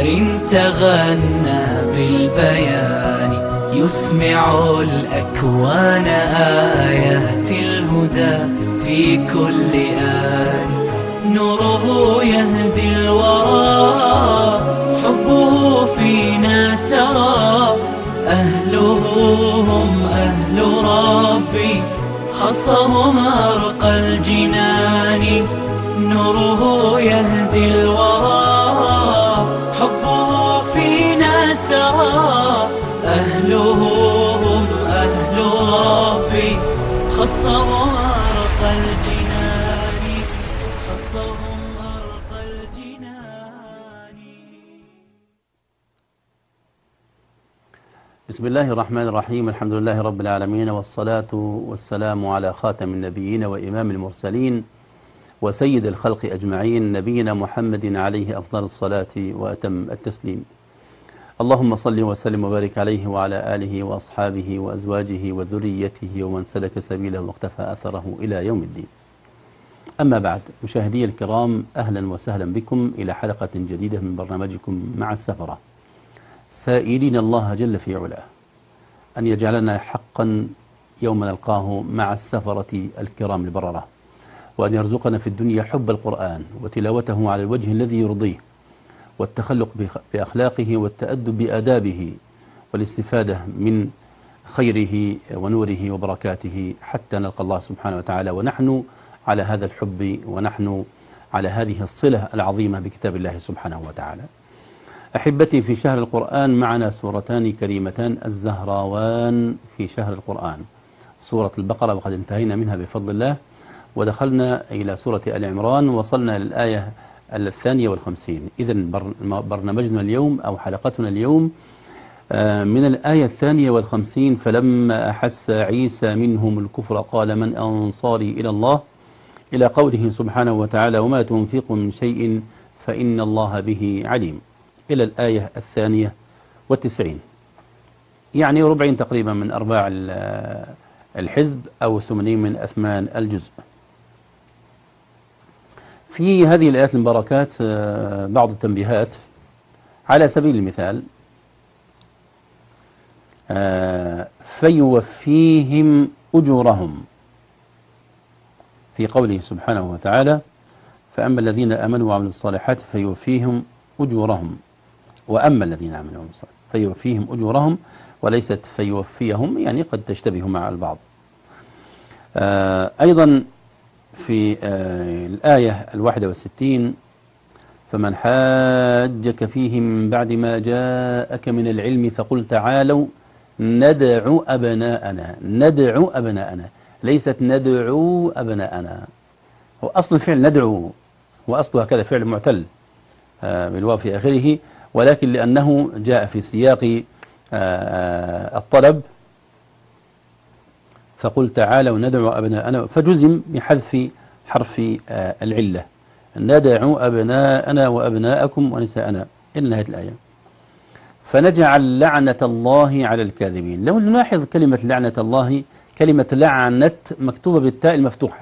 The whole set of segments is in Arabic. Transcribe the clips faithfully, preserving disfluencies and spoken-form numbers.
تغنى بالبيان يسمع الأكوان آيات الهدى في كل آن. نوره يهدي الورى حبه فينا سرى. أهله هم أهل ربي خصهم أرقى الجنان. نوره يهدي الورى حبه فينا سرى. أهله هم أهل ربي خصهم أرقى الجنان. خصهم أرقى الجنان. بسم الله الرحمن الرحيم. الحمد لله رب العالمين، والصلاة والسلام على خاتم النبيين وإمام المرسلين وسيد الخلق أجمعين، نبينا محمد عليه أفضل الصلاة وأتم التسليم. اللهم صل وسلم وبارك عليه وعلى آله وأصحابه وأزواجه وذريته ومن سلك سبيله واقتفى أثره إلى يوم الدين. أما بعد، مشاهدي الكرام، أهلا وسهلا بكم إلى حلقة جديدة من برنامجكم مع السفرة، سائلين الله جل في علاه أن يجعلنا حقا يوم نلقاه مع السفرة الكرام البررة، وأن يرزقنا في الدنيا حب القرآن وتلاوته على الوجه الذي يرضيه، والتخلق بأخلاقه والتأدب بآدابه، والاستفادة من خيره ونوره وبركاته حتى نلقى الله سبحانه وتعالى ونحن على هذا الحب، ونحن على هذه الصلة العظيمة بكتاب الله سبحانه وتعالى. أحبتي، في شهر القرآن معنا سورتان كريمتان الزهراوان في شهر القرآن، سورة البقرة وقد انتهينا منها بفضل الله، ودخلنا إلى سورة آل عمران وصلنا للآية الثانية والخمسين. إذن برنامجنا اليوم أو حلقتنا اليوم من الآية الثانية والخمسين: فلما أحس عيسى منهم الكفر قال من أنصاري إلى الله، إلى قوله سبحانه وتعالى وما تنفقوا من شيء فإن الله به عليم، إلى الآية الثانية والتسعين، يعني ربعين تقريبا من أرباع الحزب أو ثمانين من أثمان الجزء. في هذه الآيات المباركات بعض التنبيهات. على سبيل المثال: فيوفيهم أجورهم، في قوله سبحانه وتعالى فأما الذين آمنوا وعملوا الصالحات فيوفيهم أجورهم، وأما الذين آمنوا وعملوا الصالحات فيوفيهم أجورهم، وليست فيوفيهم، يعني قد تشتبه مع البعض. أيضا في الآية الواحدة والستين: فمن حاجك فيه من بعد ما جاءك من العلم فقل تعالوا ندعو أبناءنا. ندعو أبناءنا، ليست ندعو أبناءنا. هو أصل الفعل ندعو، وأصله هكذا فعل معتل بالواو في آخره، ولكن لأنه جاء في سياق الطلب فقل تعالوا ندعو أبناءنا، فجزم بحذف حرف العلة: ندعو أبناءنا وأبناءكم ونساءنا، إلى نهاية الآية. فنجعل لعنة الله على الكاذبين. لو نلاحظ كلمة لعنة الله، كلمة لعنة مكتوبة بالتاء المفتوحة.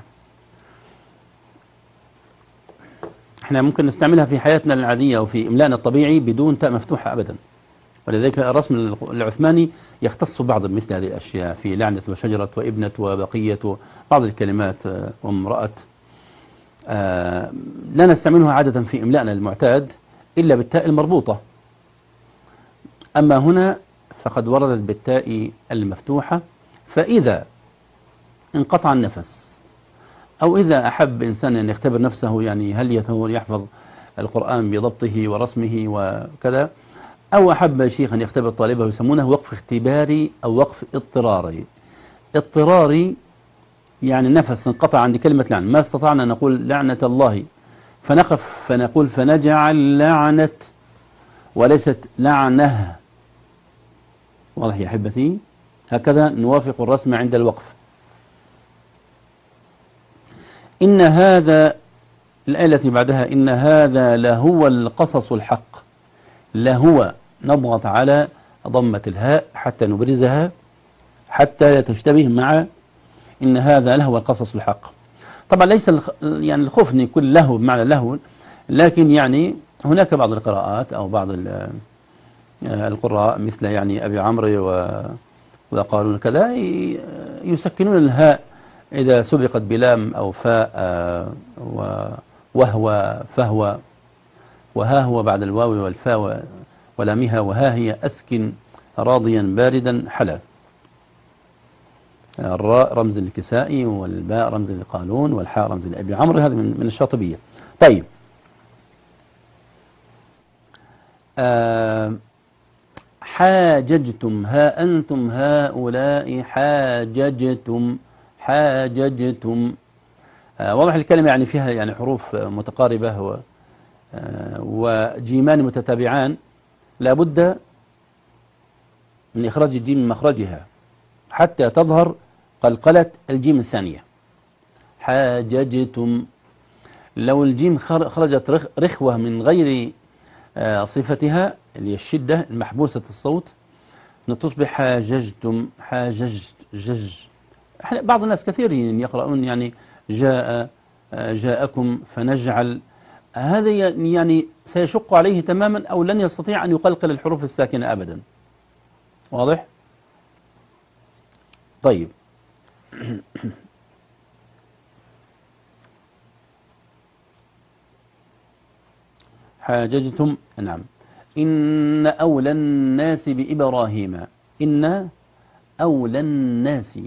احنا ممكن نستعملها في حياتنا العادية أو في إملائنا الطبيعي بدون تاء مفتوحة أبدا، ولذلك الرسم العثماني يختص بعض مثل هذه الأشياء، في لعنة وشجرة وابنة وبقية بعض الكلمات وامرأة. آه لا نستعملها عادة في إملائنا المعتاد إلا بالتاء المربوطة، أما هنا فقد وردت بالتاء المفتوحة. فإذا انقطع النفس، أو إذا أحب إنسان أن يختبر نفسه، يعني هل يحفظ القرآن بضبطه ورسمه وكذا، أو أحب شيخ أن يختبر طالبه، يسمونه وقف اختباري أو وقف اضطراري. اضطراري يعني نفس انقطع عند كلمة لعن، ما استطعنا أن نقول لعنة الله فنقف فنقول فنجعل لعنة، وليست لعنه. واضح يا أحبتي؟ هكذا نوافق الرسم عند الوقف. إن هذا، الآية التي بعدها: إن هذا لهو القصص الحق. لهو نضغط على ضمة الهاء حتى نبرزها حتى لا تشتبه مع إن هذا لهو القصص الحق. طبعا ليس يعني الخوف أن يكون له بمعنى له، لكن يعني هناك بعض القراءات أو بعض القراء مثل يعني أبي عمرو وقالون كذا يسكنون الهاء إذا سبقت بلام أو فاء وهو فهو وها هو بعد الواو والفاء ولامها وها هي أسكن راضيا باردا حلا. الراء رمز للكسائي والباء رمز لقالون والحاء رمز لأبي عمرو، هذا من من الشاطبية. طيب آه حاججتم ها أنتم هؤلاء حاججتم حاججتم آه واضح الكلمة يعني فيها يعني حروف متقاربة و آه وجيمان متتابعان، لابد من إخراج الجيم من مخرجها حتى تظهر قلقلة الجيم الثانية. حاججتم، لو الجيم خرجت رخوة من غير صفتها اللي هي الشدة المحبوسة الصوت تصبح حاججتم حاججت جج. بعض الناس كثيرين يقرؤون يعني جاء جاءكم فنجعل، هذا يعني سيشق عليه تماما أو لن يستطيع أن يقلقل الحروف الساكنة أبدا. واضح؟ طيب حاججتم، نعم. إن أولى الناس بإبراهيم، إن أولى الناس،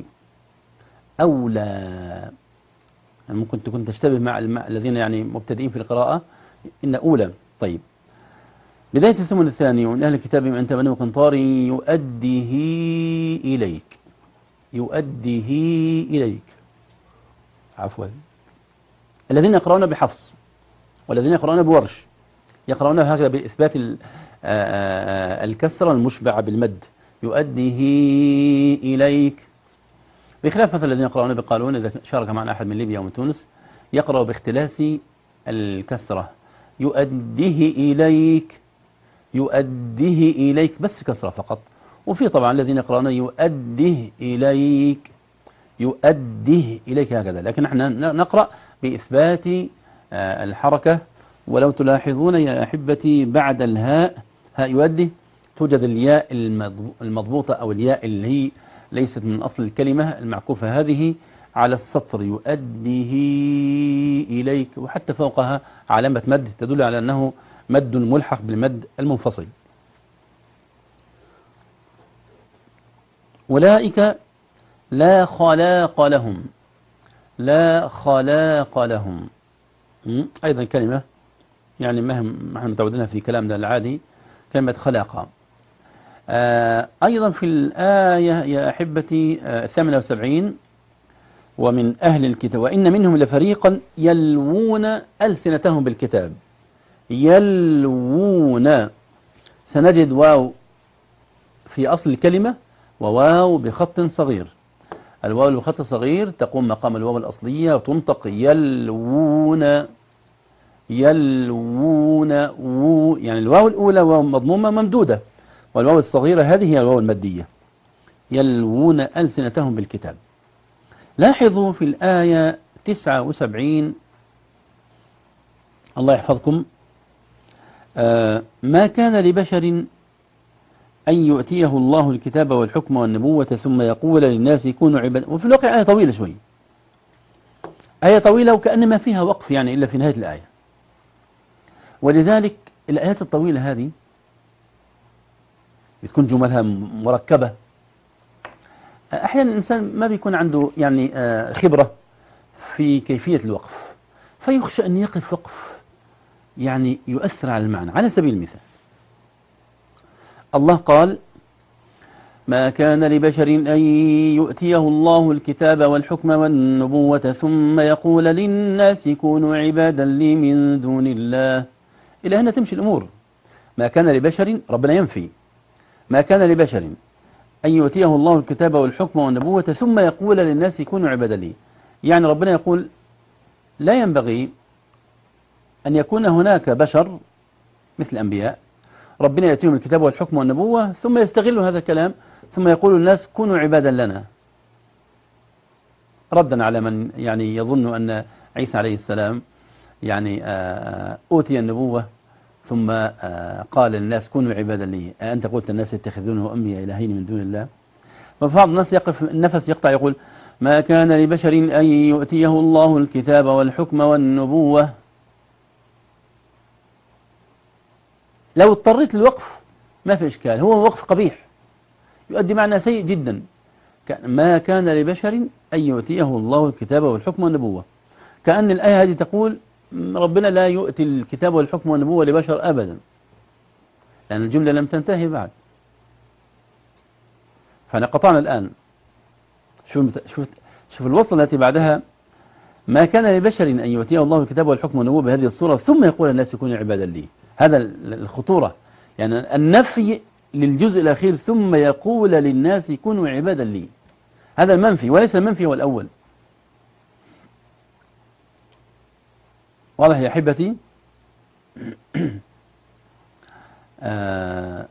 أولى ممكن تكون تشتبه مع الذين يعني مبتدئين في القراءة. إن أولى. طيب بداية الثمن الثاني ومن أهل الكتاب من أنت بني قنطار يؤديه إليك، يؤديه إليك، عفوا. الذين يقرؤون بحفص والذين يقرؤون بورش يقرؤون هكذا بإثبات الكسرة المشبعة بالمد، يؤديه إليك، بخلاف مثل الذين يقرؤون بقالون إذا شارك معنا أحد من ليبيا ومن تونس يقرأ باختلاس الكسرة، يؤديه إليك، يؤديه إليك بس كسرة فقط. وفي طبعا الذين يقرؤون يؤديه إليك، يؤديه إليك هكذا، لكن احنا نقرأ بإثبات الحركة. ولو تلاحظون يا أحبتي بعد الهاء هاء يؤدي توجد الياء المضبوطة أو الياء اللي هي ليست من أصل الكلمة المعكوفة هذه على السطر، يؤديه إليك، وحتى فوقها علامة مد تدل على أنه مد ملحق بالمد المنفصل. أولئك لا خلاق لهم، لا خلاق لهم، أيضا كلمة يعني ما احنا متعودينها في كلامنا العادي كلمة خلاقة. آه أيضا في الآية يا أحبتي الثامنة آه والسبعين ومن أهل الكتاب وإن منهم لفريقا يلوون ألسنتهم بالكتاب، يلوون، سنجد واو في أصل الكلمة وواو بخط صغير، الواو بخط صغير تقوم مقام الواو الأصلية وتنطق يلوون، يلوون، و يعني الواو الأولى واو مضمومة ممدودة، والواو الصغيرة هذه هي الواو المادية، يلوون ألسنتهم بالكتاب. لاحظوا في الآية تسعة وسبعين الله يحفظكم آه ما كان لبشر أن يؤتيه الله الكتاب والحكم والنبوة ثم يقول للناس كونوا عبادا. وفي الواقع آية طويلة شوي، آية طويلة وكأن ما فيها وقف يعني إلا في نهاية الآية. ولذلك الآيات الطويلة هذه بتكون جملها مركبة، أحيانا الإنسان ما بيكون عنده يعني خبرة في كيفية الوقف فيخشى أن يقف وقف يعني يؤثر على المعنى. على سبيل المثال الله قال ما كان لبشر أن يؤتيه الله الكتاب والحكم والنبوة ثم يقول للناس كونوا عبادا لي من دون الله. إلى هنا تمشي الأمور. ما كان لبشر، ربنا ينفي ما كان لبشر أن يؤتيه الله الكتاب والحكم والنبوة ثم يقول للناس كونوا عبادا لي، يعني ربنا يقول لا ينبغي أن يكون هناك بشر مثل الأنبياء ربنا يأتيهم الكتاب والحكم والنبوة ثم يستغل هذا الكلام ثم يقول الناس كونوا عبادا لنا، ردا على من يعني يظن أن عيسى عليه السلام يعني أوتي النبوة ثم قال الناس كونوا عبادا لي أنت قلت الناس يتخذونه وأمي إلهين من دون الله. فبعض الناس يقف النفس يقطع يقول ما كان لبشر أن يؤتيه الله الكتاب والحكم والنبوة. لو اضطريت للوقف ما في إشكال، هو وقف قبيح يؤدي معنى سيء جدا. ما كان لبشر أن يؤتيه الله الكتاب والحكم والنبوة، كأن الآية هذه تقول ربنا لا يؤتي الكتاب والحكم والنبوة لبشر أبدا، لأن الجملة لم تنتهي بعد. فأنا قطعنا الآن. شوف, شوف, شوف الوصل التي بعدها ما كان لبشر أن يؤتيه الله الكتاب والحكم والنبوة بهذه الصورة ثم يقول الناس يكونوا عبادا لي. هذا الخطورة، يعني النفي للجزء الأخير ثم يقول للناس يكونوا عبادا لي، هذا المنفي وليس المنفي هو الأول. واضح يا أحبتي؟ آه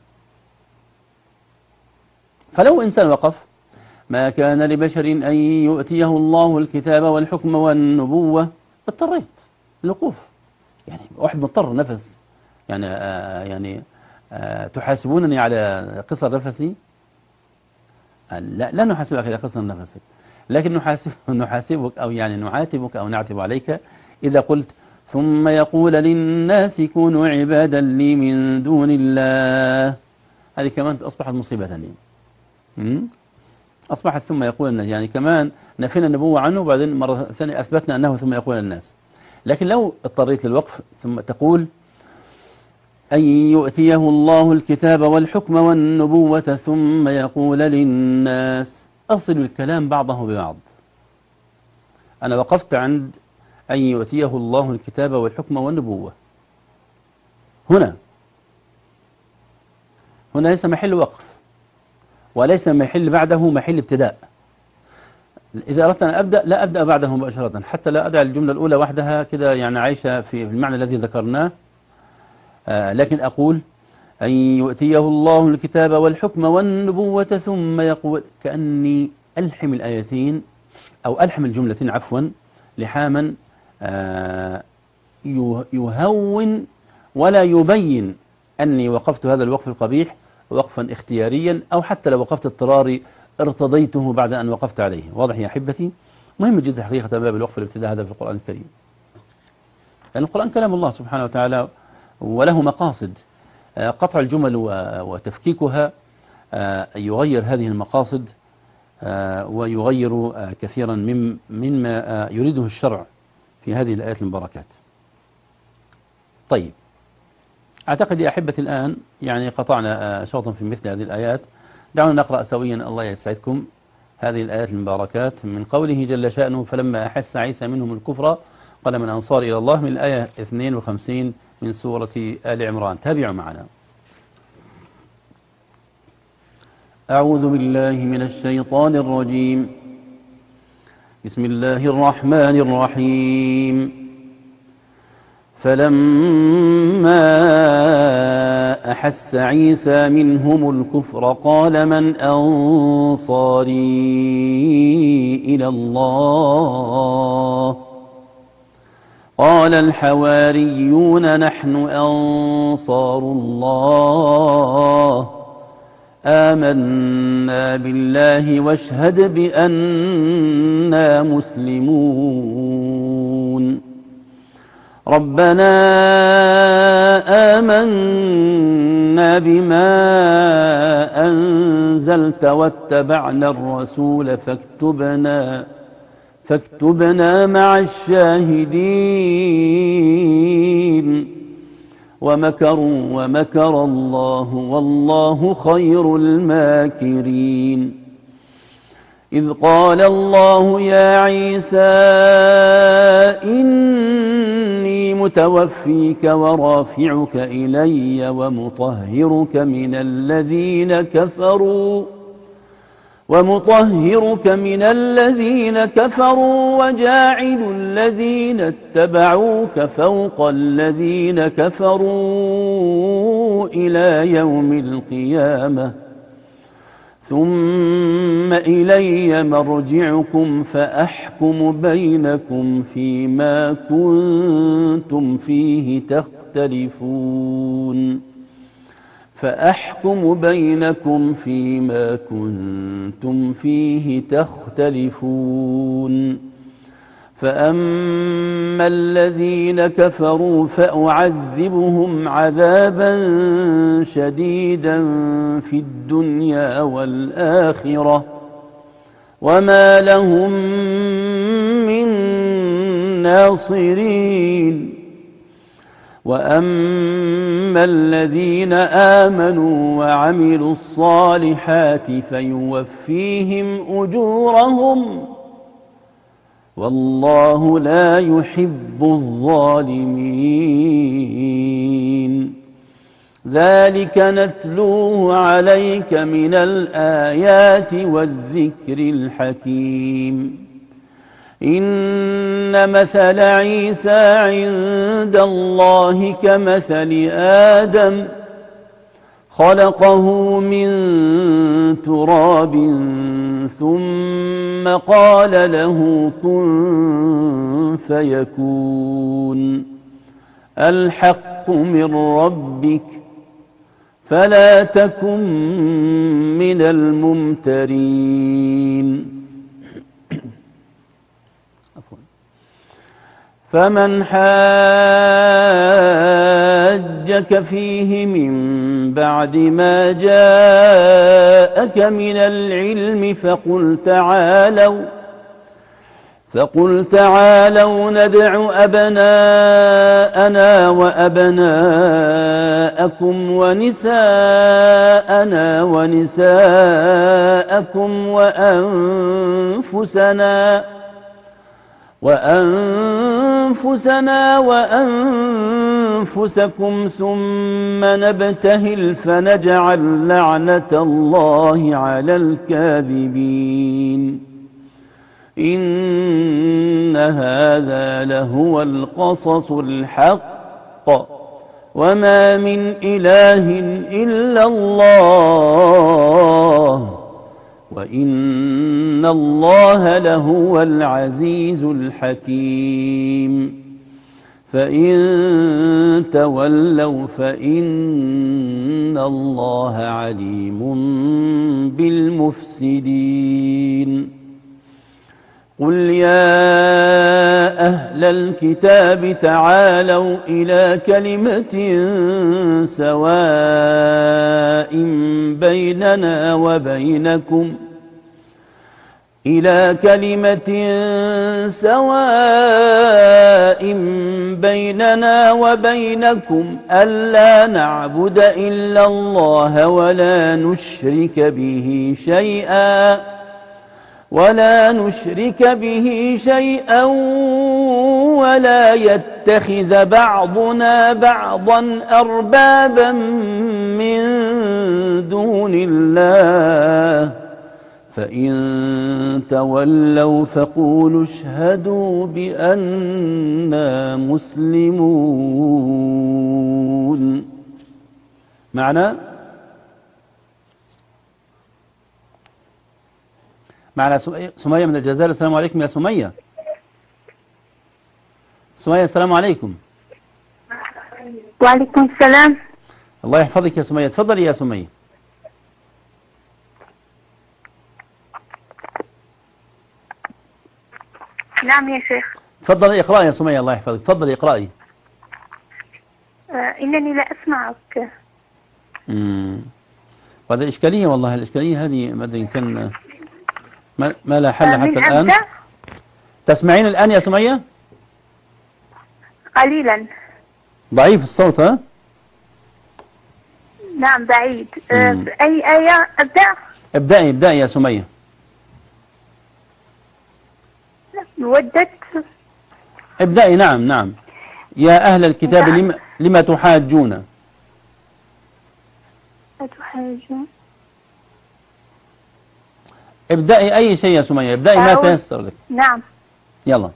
فلو إنسان وقف ما كان لبشر أن يؤتيه الله الكتاب والحكم والنبوة، اضطريت الوقوف، يعني واحد مضطر نفس، يعني آه يعني آه تحاسبونني على قصر نفسي؟ آه لا لا نحاسبك على قصر نفسك، لكن نحاسب نحاسبك أو يعني نعاتبك أو نعتب عليك إذا قلت ثم يقول للناس كونوا عبادا لي من دون الله. هذه كمان أصبحت مصيبة لي. أصبحت ثم يقول الناس، يعني كمان نفينا النبوة عنه وبعدين مرة ثانية أثبتنا أنه ثم يقول الناس. لكن لو اضطريت للوقف ثم تقول أن يؤتيه الله الكتاب والحكم والنبوة ثم يقول للناس، أصل الكلام بعضه ببعض. أنا وقفت عند أن يؤتيه الله الكتاب والحكم والنبوة، هنا هنا ليس محل وقف وليس محل بعده محل ابتداء. إذا أردت أن أبدأ لا أبدأ بعده مباشرة، حتى لا أدع الجملة الأولى وحدها كده يعني عايشة في المعنى الذي ذكرناه. آه لكن أقول أن يؤتيه الله الكتاب والحكم والنبوة ثم يقول، كأني ألحم الآيتين أو ألحم الجملتين عفوا لحاما آه يهون ولا يبين أني وقفت هذا الوقف القبيح وقفا اختياريا، أو حتى لو وقفت اضطراري ارتضيته بعد أن وقفت عليه. واضح يا أحبتي؟ مهم جدا حقيقة باب الوقف الابتداء هذا في القرآن الكريم، لأن القرآن كلام الله سبحانه وتعالى وله مقاصد. قطع الجمل وتفكيكها يغير هذه المقاصد ويغير كثيرا مما يريده الشرع في هذه الآيات المباركات. طيب، أعتقد يا أحبتي الآن يعني قطعنا شوطا في مثل هذه الآيات. دعونا نقرأ سويا الله يسعدكم هذه الآيات المباركات من قوله جل شأنه فلما أحس عيسى منهم الكفر قال من أنصار إلى الله، من الآية اثنين وخمسين من سورة آل عمران. تابعوا معنا. أعوذ بالله من الشيطان الرجيم. بسم الله الرحمن الرحيم. فلما أحس عيسى منهم الكفر قال من أنصاري إلى الله قال الحواريون نحن أنصار الله آمنا بالله واشهد بأننا مسلمون ربنا آمنا بما أنزلت واتبعنا الرسول فاكتبنا فاكتبنا مع الشاهدين ومكروا ومكر الله والله خير الماكرين. إذ قال الله يا عيسى إني متوفيك ورافعك إلي ومطهرك من الذين كفروا ومطهرك من الذين كفروا وجاعل الذين اتبعوك فوق الذين كفروا إلى يوم القيامة ثم إلي مرجعكم فأحكم بينكم فيما كنتم فيه تختلفون فأحكم بينكم فيما كنتم فيه تختلفون فأما الذين كفروا فأعذبهم عذابا شديدا في الدنيا والآخرة وما لهم من ناصرين وأما الذين آمنوا وعملوا الصالحات فيوفيهم أجورهم والله لا يحب الظالمين ذلك نتلوه عليك من الآيات والذكر الحكيم إن مثل عيسى عند الله كمثل آدم خلقه من تراب ثم قال له كن فيكون الحق من ربك فلا تكن من الممترين فمن حاجك فيه من بعد ما جاءك من العلم فقل تعالوا فقل تعالوا ندع أبناءنا وأبناءكم ونساءنا ونساءكم وأنفسنا وأنفسنا وأنفسكم ثم نبتهل فنجعل لعنة الله على الكاذبين إن هذا لهو القصص الحق وما من إله إلا الله وإن الله لهو العزيز الحكيم فإن تولوا فإن الله عليم بالمفسدين قل يا أهل الكتاب تعالوا إلى كلمة سواء بيننا وبينكم إلى كلمة سواء بيننا وبينكم ألا نعبد إلا الله ولا نشرك به شيئا ولا نشرك به شيئا ولا يتخذ بعضنا بعضا أربابا من دون الله فإن تولوا فقولوا اشهدوا بأننا مسلمون. معنى معنا سمية من الجزائر. السلام عليكم يا سمية. سمية السلام عليكم. وعليكم السلام. الله يحفظك يا سمية. تفضلي يا سمية. نعم يا شيخ. تفضلي اقرأي يا سمية. الله يحفظك. تفضلي اقرأي. آه إنني لا أسمعك. امم وهذا إشكالية والله. الإشكالية هذه ما أدري إن كان ما, ما لا حل حتى الآن. أبدأ؟ تسمعين الآن يا سمية؟ قليلا. ضعيف الصوت ها؟ نعم بعيد. أه أي آية أبدأ؟ ابدأي ابدأي يا سمية. ودت. ابدأي. نعم نعم. يا أهل الكتاب لما, لما تحاجون تحاجون. ابدأي أي شيء يا سمية. ابدأي ما تيسر لك. نعم يلا.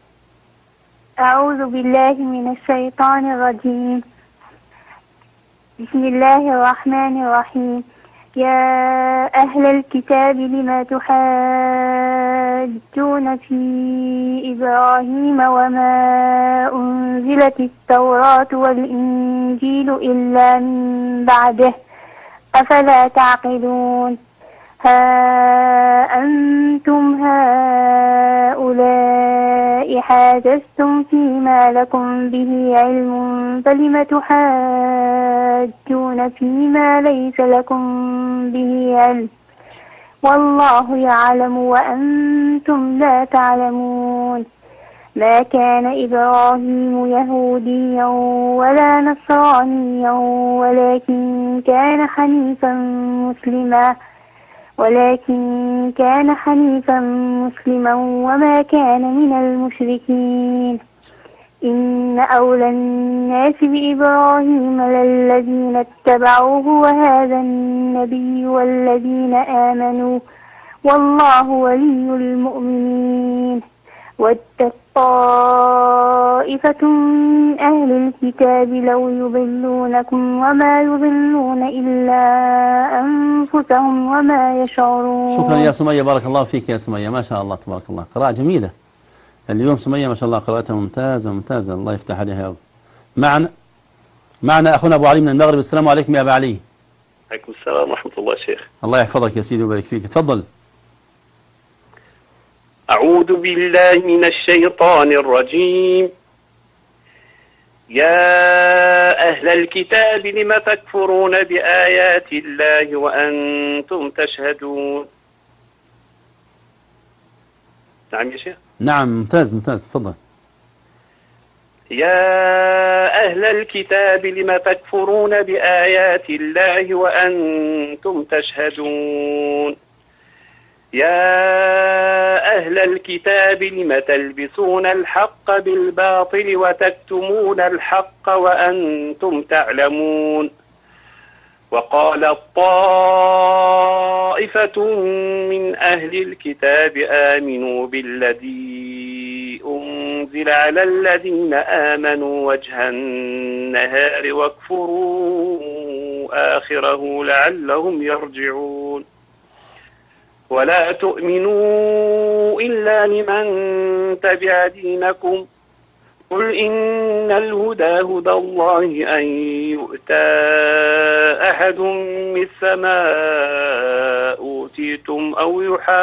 أعوذ بالله من الشيطان الرجيم. بسم الله الرحمن الرحيم. يا أهل الكتاب لم تحاجون في إبراهيم وما أنزلت التوراة والإنجيل إلا من بعده أفلا تعقلون ها أنتم هؤلاء حاجزتم فيما لكم به علم فلم تحاجون فيما ليس لكم به علم والله يعلم وأنتم لا تعلمون ما كان إبراهيم يهوديا ولا نصرانيا ولكن كان حنيفا مسلما ولكن كان حنيفا مسلما وما كان من المشركين إن أولى الناس بإبراهيم للذين اتبعوه وهذا النبي والذين آمنوا والله ولي المؤمنين ودت طائفة من أهل الكتاب لو يضلونكم وما يضلون إلا أنفسهم وما يشعرون. شكرا يا سمية، بارك الله فيك يا سمية، ما شاء الله تبارك الله، قراءة جميلة اليوم سمية ما شاء الله، قراءتها ممتازة ممتازة، الله يفتح عليها يا رب. معنا معنا أخونا أبو علي من المغرب. السلام عليكم يا أبو علي. عليكم السلام ورحمة الله شيخ. الله يحفظك يا سيدي ويبارك فيك، تفضل. أعوذ بالله من الشيطان الرجيم. يا أهل الكتاب لم تكفرون بآيات الله وأنتم تشهدون. نعم يا شيخ. نعم ممتاز ممتاز، تفضل. يا أهل الكتاب لم تكفرون بآيات الله وأنتم تشهدون. يا أهل الكتاب لم تلبسون الحق بالباطل وتكتمون الحق وأنتم تعلمون. وقال طائفة من أهل الكتاب آمنوا بالذي أنزل على الذين آمنوا وجه النهار واكفروا آخره لعلهم يرجعون. ولا تؤمنوا إلا لمن تبع دينكم قل إن الهدى هدى الله أن يؤتى أحد مثل ما أوتيتم أو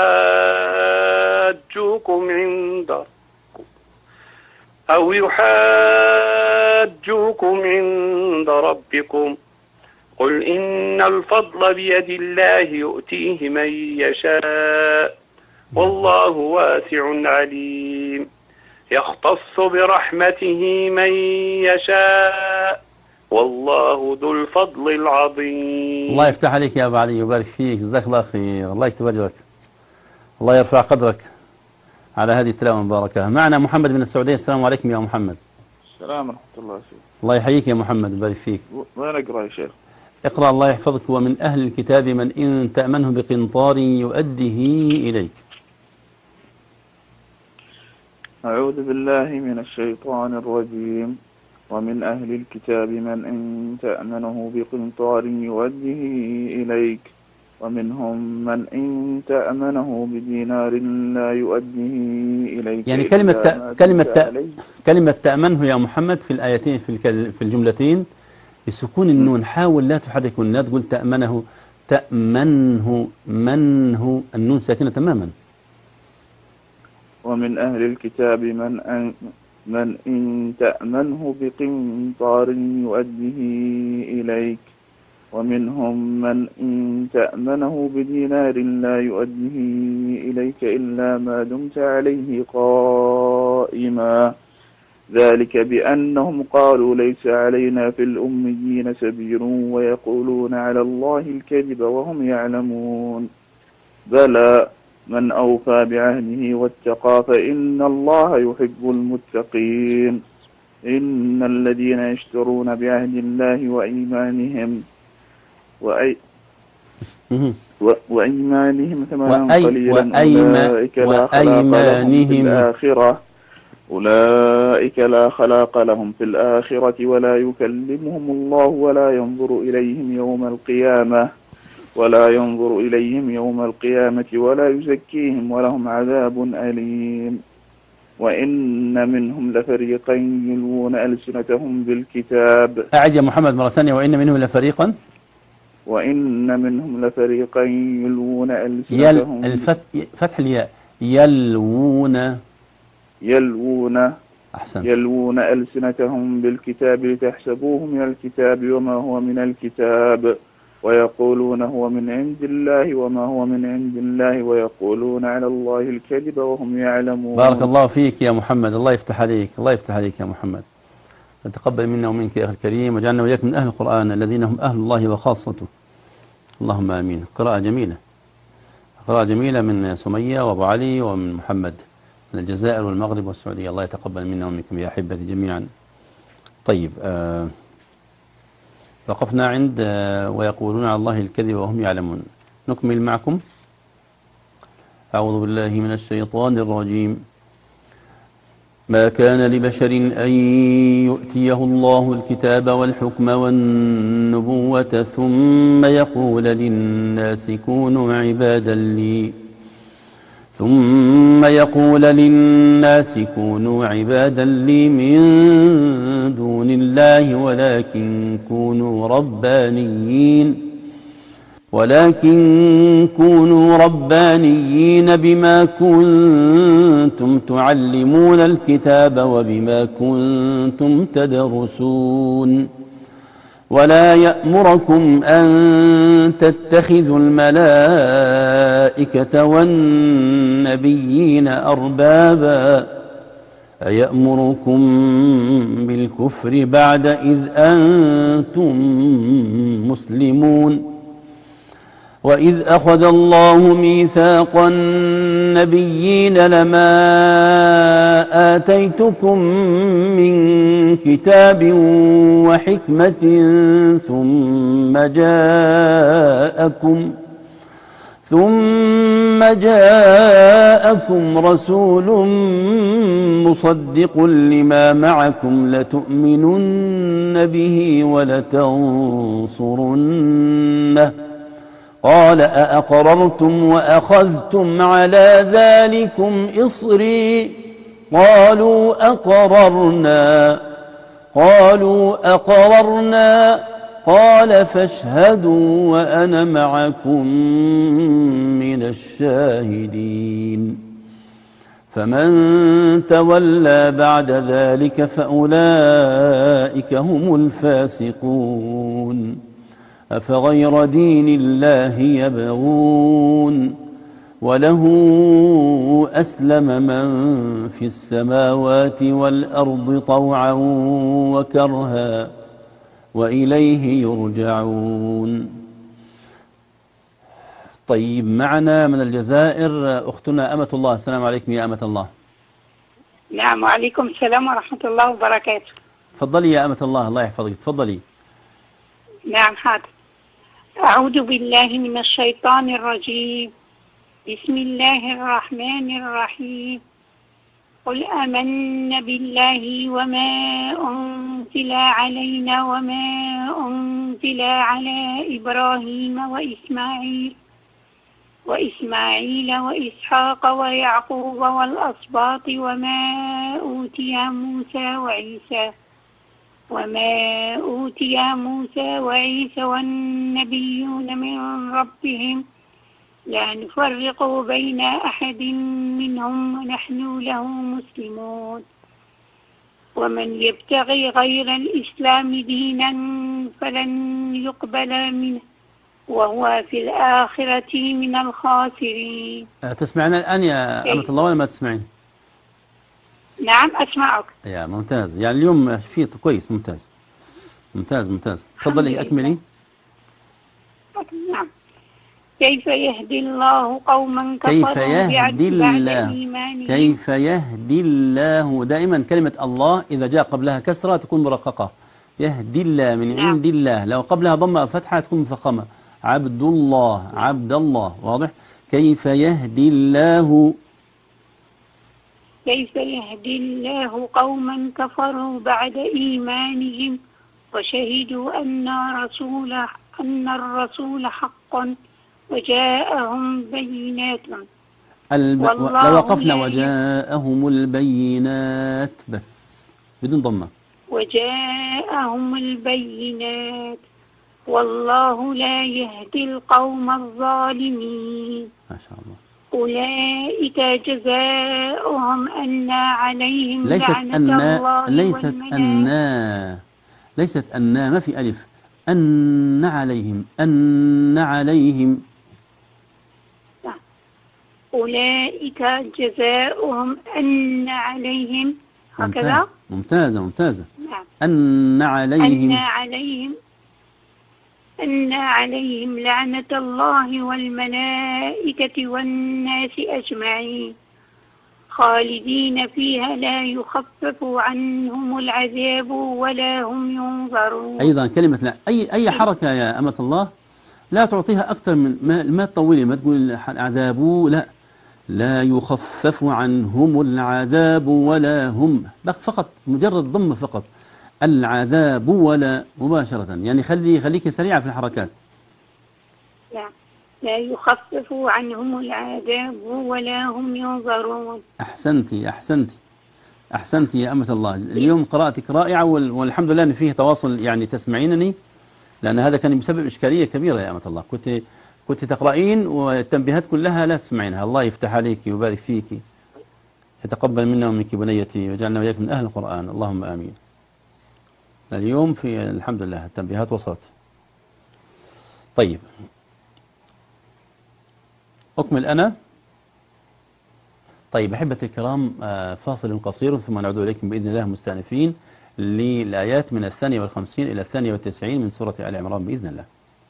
يحاجوكم عند أو يحاجوكم عند ربكم قل إن الفضل بيد الله يؤتيه من يشاء والله واسع عليم يختص برحمته من يشاء والله ذو الفضل العظيم. الله يفتح عليك يا أبو علي ويبارك فيك، جزاك الله خير، الله يكتب أجرك، الله يرفع قدرك على هذه التلاوة المباركة. معنا محمد من السعودية. السلام عليكم يا محمد. السلام ورحمة الله وبركاته. الله يحييك يا محمد ويبارك فيك. وين أقرأ يا شيخ؟ اقرأ الله يحفظك. ومن أهل الكتاب من إن تأمنه بقنطار يؤديه إليك. أعوذ بالله من الشيطان الرجيم. ومن أهل الكتاب من إن تأمنه بقنطار يؤديه إليك ومنهم من إن تأمنه بدينار لا يؤديه إليك. يعني كلمة تأ... كلمة تأ... كلمة تأمنه يا محمد في الآيتين في الكل... في الجملتين بسكون النون، حاول لا تحرك النون، لا تقول تأمنه تأمنه منه، النون ساكنة تماما. ومن أهل الكتاب من أن من إن تأمنه بقنطار يؤديه إليك ومنهم من إن تأمنه بدينار لا يؤديه إليك إلا ما دمت عليه قائما ذلك بأنهم قالوا ليس علينا في الأميين سبيل ويقولون على الله الكذب وهم يعلمون بلى من أوفى بعهده واتقى فإن الله يحب المتقين إن الذين يشترون بعهد الله وإيمانهم وأي وأيمانهم ثمنا قليلا أولئك لا خلاق لهم في الآخرة أولئك لا خلاق لهم في الآخرة ولا يكلمهم الله ولا ينظر إليهم يوم القيامة ولا ينظر إليهم يوم القيامة ولا يزكيهم ولهم عذاب أليم وإن منهم لفريقا يلوون ألسنتهم بالكتاب. أعد يا محمد مرة ثانية. وإن منهم لفريقا وإن منهم لفريقا يلوون ألسنتهم يل فتح الياء يلوون يلوون أحسن يلوون ألسنتهم بالكتاب لتحسبوه من الكتاب وما هو من الكتاب ويقولون هو من عند الله وما هو من عند الله ويقولون على الله الكذب وهم يعلمون. بارك الله فيك يا محمد. الله يفتح عليك. الله يفتح عليك يا محمد. تقبل منا ومنك يا أخي الكريم وجعلنا وإياك من أهل القرآن الذين هم أهل الله وخاصته. اللهم آمين. قراءة جميلة قراءة جميلة من سمية وأبو علي ومن محمد من الجزائر والمغرب والسعودية. الله يتقبل منا ومنكم يا أحبتي جميعا. طيب آه وقفنا عند آه ويقولون على الله الكذب وهم يعلمون. نكمل معكم. أعوذ بالله من الشيطان الرجيم. ما كان لبشر أن يؤتيه الله الكتاب والحكم والنبوة ثم يقول للناس كونوا عبادا لي ثم يقول للناس كونوا عبادا لي من دون الله ولكن كونوا ربانيين ولكن كونوا ربانيين بما كنتم تعلمون الكتاب وبما كنتم تدرسون ولا يأمركم أن تتخذوا الملائكة والنبيين أربابا أيأمركم بالكفر بعد إذ أنتم مسلمون وإذ أخذ الله ميثاق النبيين لما آتيتكم من كتاب وحكمة ثم جاءكم ثم جاءكم رسول مصدق لما معكم لتؤمنن به ولتنصرنه قال أأقررتم وأخذتم على ذلكم إصري قالوا أقررنا قالوا أقررنا قال فاشهدوا وأنا معكم من الشاهدين فمن تولى بعد ذلك فأولئك هم الفاسقون أفغير دين الله يبغون وله أسلم من في السماوات والأرض طوعا وكرها وإليه يرجعون. طيب معنا من الجزائر أختنا أمة الله. السلام عليكم يا أمة الله. نعم وعليكم السلام ورحمة الله وبركاته. تفضلي يا أمة الله. الله يحفظك. تفضلي. نعم حاضر. أعوذ بالله من الشيطان الرجيم. بسم الله الرحمن الرحيم. قل آمنا بالله وما أنزل علينا وما أنزل على إبراهيم وإسماعيل وإسماعيل وإسحاق ويعقوب والأسباط وما أوتي موسى وعيسى وما أوتي موسى وعيسى والنبيون من ربهم لا نفرق بين أحد منهم ونحن له مسلمون ومن يبتغي غير الإسلام دينا فلن يقبل منه وهو في الآخرة من الخاسرين. تسمعنا الآن يا أمة الله ولا ما تسمعين؟ نعم أسمعك. يا ممتاز. يعني اليوم في كويس. ممتاز ممتاز ممتاز. تفضلي أكملي. نعم. كيف يهدي الله قوما كيف كفروا يهدي الله إيمانهم. كيف يهدي الله. دائما كلمة الله إذا جاء قبلها كسرة تكون مرققة. يهدي الله من نعم. عند الله. لو قبلها ضمة أو فتحة تكون مفخمة. عبد الله عبد الله. واضح. كيف يهدي الله كيف يهدي الله قوما كفروا بعد إيمانهم وشهدوا أن رسول أن الرسول حق وجاءهم بينات الب... والله لو وقفنا لا وجاءهم البينات بس بدون ضمة. وجاءهم البينات والله لا يهدي القوم الظالمين. ما شاء الله. أولئك جزاؤهم أن عليهم ليست لعنة أن الله ليست والملائكة. أن ليست أن ما في ألف. أن عليهم أن عليهم أولئك جزاؤهم أن عليهم هكذا. ممتازة ممتازة. نعم. أن عليهم أن عليهم أن عليهم لعنة الله والملائكة والناس أجمعين خالدين فيها لا يخفف عنهم العذاب ولا هم ينظرون. أيضا كلمة لا، أي أي حركة يا أمة الله لا تعطيها أكثر من ما, ما تطولي، ما تقول العذاب، لا لا يخفف عنهم العذاب ولا هم، فقط مجرد ضم فقط، العذاب ولا مباشرة، يعني خلي خليك سريعة في الحركات. لا لا يخفف عنهم العذاب ولا هم ينظرون. أحسنتي أحسنتي أحسنتي يا أمة الله، اليوم قراءتك رائعة والحمد لله أن فيه تواصل، يعني تسمعينني، لأن هذا كان بسبب إشكالية كبيرة يا أمة الله، كنت كنت تقرأين والتنبيهات كلها لا تسمعينها. الله يفتح عليك ويبارك فيك، يتقبل منا ومنك بنيتي ويجعلنا وإياك من أهل القرآن، اللهم آمين. اليوم في الحمد لله التنبيهات وصلت. طيب أكمل أنا. طيب أحبتي الكرام، فاصل قصير ثم نعود إليكم بإذن الله مستأنفين للآيات من الثانية والخمسين إلى الثانية والتسعين من سورة آل عمران بإذن الله.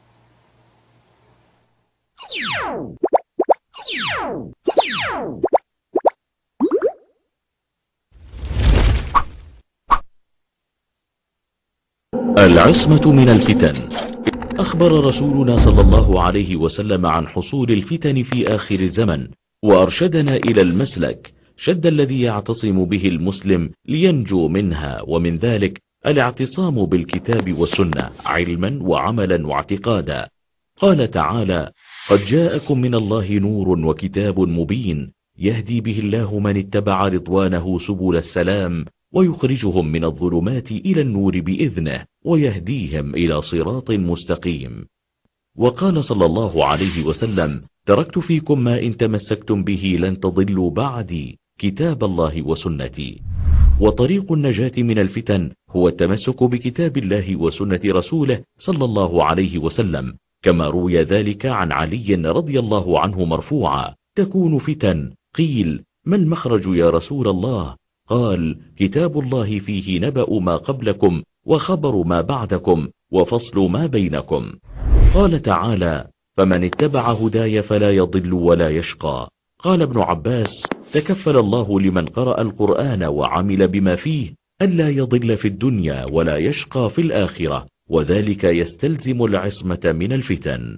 العصمة من الفتن. أخبر رسولنا صلى الله عليه وسلم عن حصول الفتن في آخر الزمن، وأرشدنا إلى المسلك شد الذي يعتصم به المسلم لينجو منها، ومن ذلك الاعتصام بالكتاب والسنة علما وعملا واعتقادا. قال تعالى: قد جاءكم من الله نور وكتاب مبين يهدي به الله من اتبع رضوانه سبل السلام ويخرجهم من الظلمات إلى النور بإذنه ويهديهم إلى صراط مستقيم. وقال صلى الله عليه وسلم: تركت فيكم ما إن تمسكتم به لن تضلوا بعدي، كتاب الله وسنتي. وطريق النجاة من الفتن هو التمسك بكتاب الله وسنة رسوله صلى الله عليه وسلم، كما روي ذلك عن علي رضي الله عنه مرفوعا: تكون فتن، قيل ما المخرج يا رسول الله؟ قال: كتاب الله فيه نبأ ما قبلكم وخبر ما بعدكم وفصل ما بينكم. قال تعالى: فمن اتبع هداي فلا يضل ولا يشقى. قال ابن عباس: تكفل الله لمن قرأ القرآن وعمل بما فيه ألا يضل في الدنيا ولا يشقى في الآخرة، وذلك يستلزم العصمة من الفتن.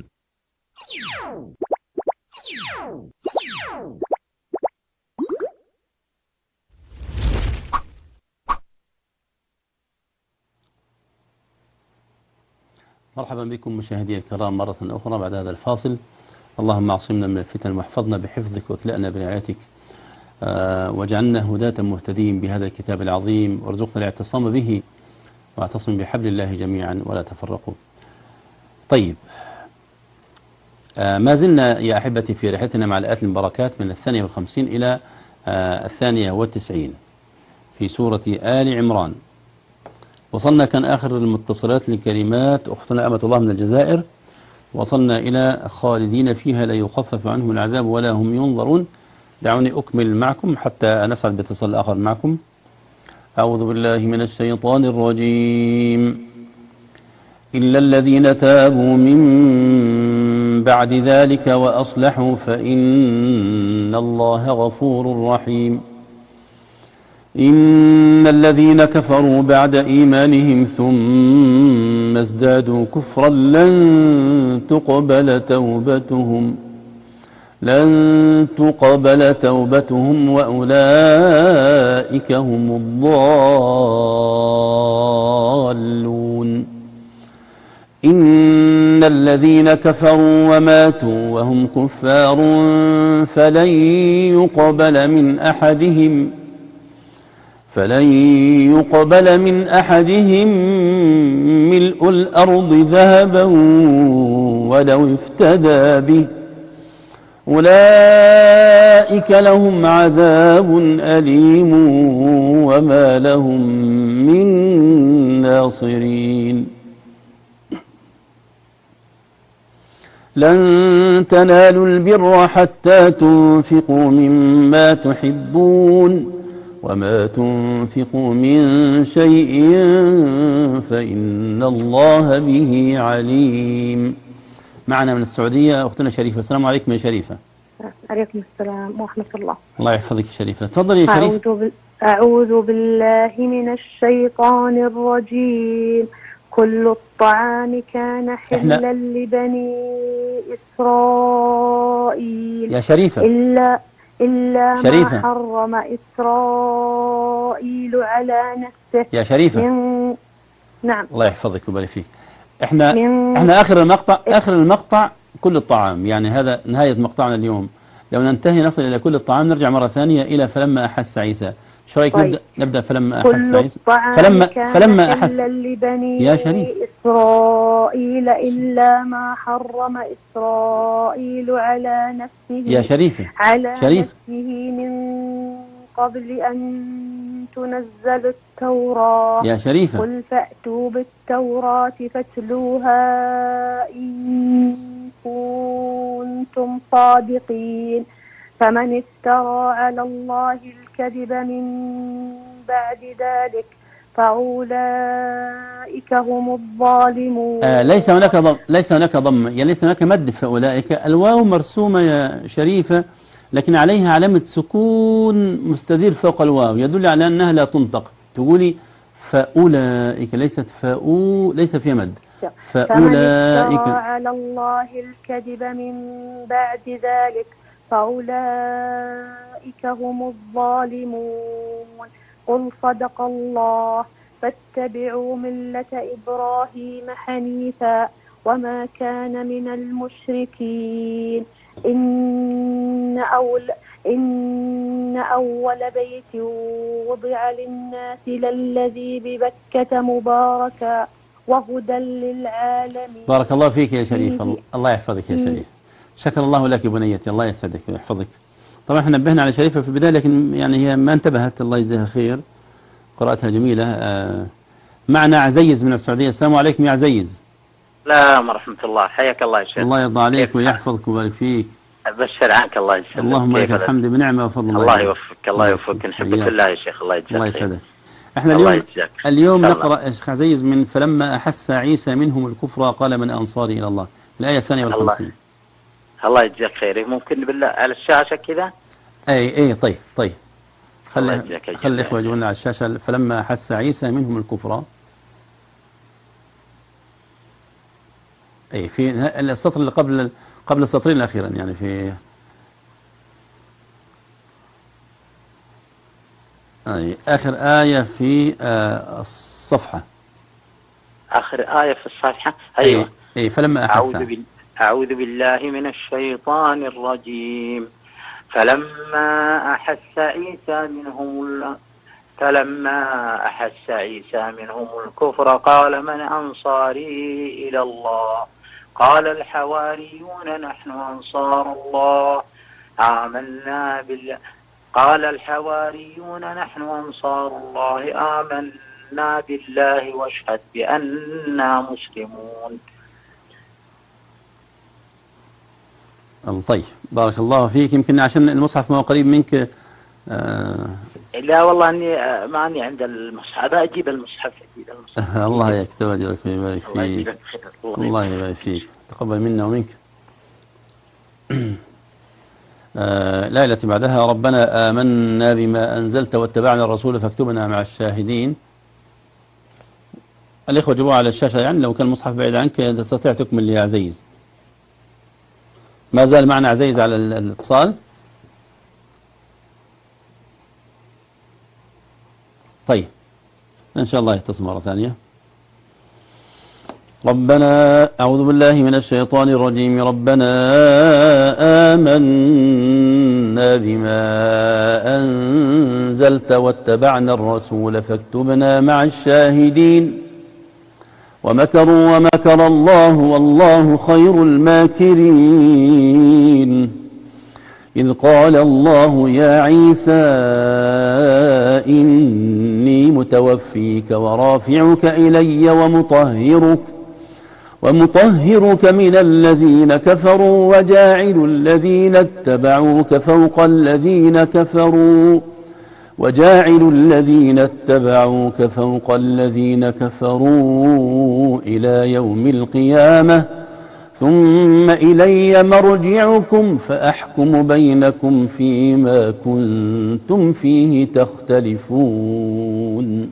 مرحبا بكم مشاهدي الكرام مرة أخرى بعد هذا الفاصل. اللهم اعصمنا من الفتن واحفظنا بحفظك واكلأنا برعايتك، آه واجعلنا هداة مهتدين بهذا الكتاب العظيم، وارزقنا الاعتصام به، واعتصم بحبل الله جميعا ولا تفرقوا. طيب آه ما زلنا يا أحبتي في رحلتنا مع الآيات المباركات من الثانية والخمسين إلى آه الثانية والتسعين في سورة آل عمران. وصلنا كان آخر المتصلات لكلمات أختنا أمة الله من الجزائر، وصلنا إلى خالدين فيها لا يخفف عنهم العذاب ولا هم ينظرون. دعوني أكمل معكم حتى نسعد باتصال آخر معكم. أعوذ بالله من الشيطان الرجيم. إلا الذين تابوا من بعد ذلك وأصلحوا فإن الله غفور رحيم. إن الذين كفروا بعد إيمانهم ثم ازدادوا كفرا لن تقبل توبتهم لن تقبل توبتهم وأولئك هم الضالون. إن الذين كفروا وماتوا وهم كفار فلن يقبل من أحدهم فلن يقبل من أحدهم ملء الأرض ذهبا ولو افتدى به أولئك لهم عذاب أليم وما لهم من ناصرين لن تنالوا البر حتى تنفقوا مما تحبون وما تنفقوا من شيء فإن الله به عليم. معنا من السعودية أختنا شريفة. السلام عليكم يا شريفة. عليكم السلام ورحمة الله. الله يحفظك يا شريفة. تفضلي يا شريفة. أعوذ, بال... أعوذ بالله من الشيطان الرجيم. كل الطعام كان حلا إحنا... لبني إسرائيل يا شريفة إلا إلا شريفة. ما حرم إسرائيل على نفسه يا شريفة من... نعم الله يحفظك ويبارك فيك. احنا من... احنا آخر المقطع آخر المقطع كل الطعام، يعني هذا نهاية مقطعنا اليوم. لو ننتهي نصل إلى كل الطعام نرجع مرة ثانية إلى فلما أحس عيسى. شو رأيك؟ طيب. نبدأ نبدأ فلما أحس كل عيسى. فلما فلما أحس لبني يا شريف إسرائيل إلا ما حرم إسرائيل على نفسه يا شريفة على شريف. نفسه من قبل أن تنزل التوراة يا شريفة قل فأتوا بالتوراة فاتلوها إن كنتم صادقين فمن افترى على الله الكذب من بعد ذلك فأولئك هم الظالمون. آه ليس هناك ضم ليس هناك ضم يعني ليس هناك مد فأولئك. الواو مرسومة يا شريفة لكن عليها علامة سكون مستدير فوق الواو يدل على أنها لا تنطق. تقولي فأولئك ليست فأو ليس فيها مد. فأولئك فمن على الله الكذب من بعد ذلك فأولئك هم الظالمون. قل صدق الله فاتبعوا ملة إبراهيم حنيفا وما كان من المشركين. إن أول إن أول بيت وضع للناس للذي ببكة مباركا وهدى للعالمين. بارك الله فيك يا شريف. الله يحفظك يا شريف. شكر الله لك بنيتي. الله يسعدك ويحفظك. طبعا احنا نبهنا على شريفة في البداية لكن يعني هي ما انتبهت. الله يجزاها خير. قراءتها جميلة. آه معنا عزيز من السعودية. السلام عليكم يا عزيز. السلام ورحمة الله. حياك الله يا شيخ. الله يرضى عليك ويحفظك ويبارك فيك. أبشر عنك. الله يسلمك. اللهم لك الحمد بنعمة وفضل الله. الله يوفقك. الله يوفقك. نحبك في الله يا شيخ. الله يجزاك. الله يسعدك. احنا اليوم اليوم نقرأ يا شيخ عزيز من فلما أحس عيسى منهم الكفر قال من أنصاري إلى الله الآية الثانية والخمسين. الله يجزاك خير. ممكن بالله على الشاشة كذا. اي اي طيب طيب خلي خلي الإخوة يجونا على الشاشة. فلما أحس عيسى منهم الكفر اي في السطر اللي قبل قبل السطرين الأخيرا يعني في أي آخر آية في آه الصفحة. آخر آية في الصفحة. أيوة. أي, أي فلما أحس. أعوذ, بال... أعوذ بالله من الشيطان الرجيم. فلما أحس عيسى منهم ال... فلما أحس عيسى منهم الكفر قال من أنصاري إلى الله قال الحواريون نحن أنصار الله آمنا بالله قال الحواريون نحن أنصار الله آمنا بالله واشهد بأننا مسلمون. طيب بارك الله فيك. يمكن عشان المصحف ما هو قريب منك. آه لا والله اني ما اني عند المصحف. اجيب المصحف اجيب المصحف. الله يكتب اجرك ويبارك فيك. الله يجزاك خير. الله يبارك فيك. تقبل منا ومنك. آه لا التي بعدها ربنا آمنا بما أنزلت واتبعنا الرسول فاكتبنا مع الشاهدين. الإخوة جابوها على الشاشة يعني لو كان المصحف بعيد عنك تستطيع تكمل يا عزيز. ما زال معنا عزيز على الاتصال. طيب إن شاء الله يتصل مرة ثانية. ربنا أعوذ بالله من الشيطان الرجيم. ربنا آمنا بما أنزلت واتبعنا الرسول فاكتبنا مع الشاهدين. ومكروا ومكر الله والله خير الماكرين. إذ قال الله يا عيسى إني متوفيك ورافعك إلي ومطهرك ومطهرك من الذين كفروا وجاعل الذين اتبعوك فوق الذين كفروا وجاعل الذين اتبعوك فوق الذين كفروا إلى يوم القيامة ثم إلي مرجعكم فأحكم بينكم فيما كنتم فيه تختلفون.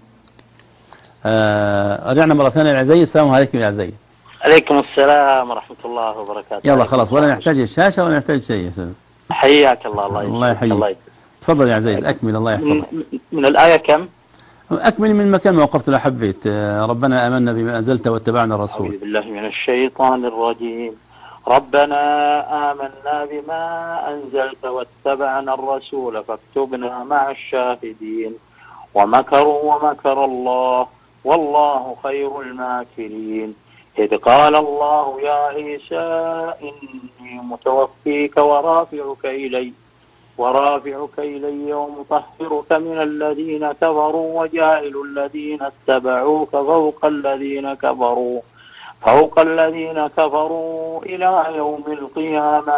آه رجعنا مرة ثانية يا زيد. السلام عليكم يا زيد. عليكم السلام ورحمة الله وبركاته. يلا خلاص ولا نحتاج الشاشة ولا نحتاج شيء يا أستاذ. حياك الله. الله الله يحييك. تفضل يا زيد أكمل. الله يحفظك. من, من الآية كم؟ أكمل من مكان ما وقفت لو حبيت. ربنا آمنا بما أنزلت واتبعنا الرسول. أعوذ بالله من الشيطان الرجيم. ربنا آمنا بما أنزلت واتبعنا الرسول فاكتبنا مع الشاهدين. ومكروا ومكر الله والله خير الماكرين. إذ قال الله يا عيسى إني متوفيك ورافعك إلي ورافعك إلي ومطهرك من الذين كفروا وجاعل الذين اتبعوك فوق الذين كفروا فوق الذين كفروا إلى يوم القيامة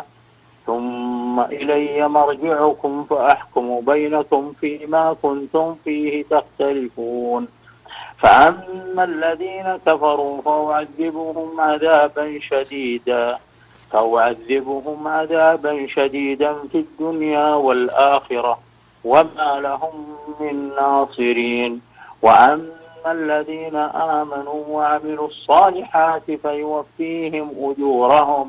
ثم إلي مرجعكم فأحكم بينكم فيما كنتم فيه تختلفون. فأما الذين كفروا فأعذبهم عذابا شديدا فأعذبهم عذابا شديدا في الدنيا والآخرة وما لهم من ناصرين. وأما الذين آمنوا وعملوا الصالحات فيوفيهم أجورهم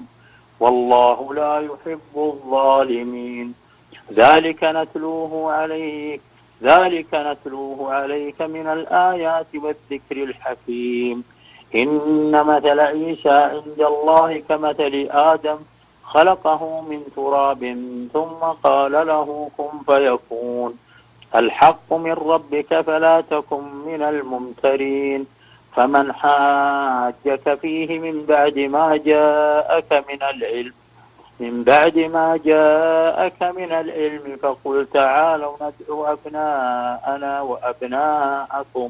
والله لا يحب الظالمين. ذلك نتلوه عليك ذلك نتلوه عليك من الآيات والذكر الحكيم. إن مثل عيسى عند الله كمثل آدم خلقه من تراب ثم قال له كن فيكون. الحق من ربك فلا تكن من الممترين. فمن حاجك فيه من بعد ما جاءك من العلم من بعد ما جاءك من العلم فقل تعالوا ندعو أبناءنا وأبناءكم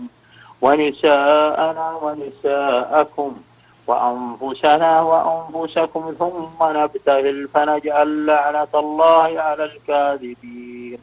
ونساءنا ونساءكم وأنفسنا وأنفسكم ثم نبتهل فنجعل لعنة الله على الكاذبين.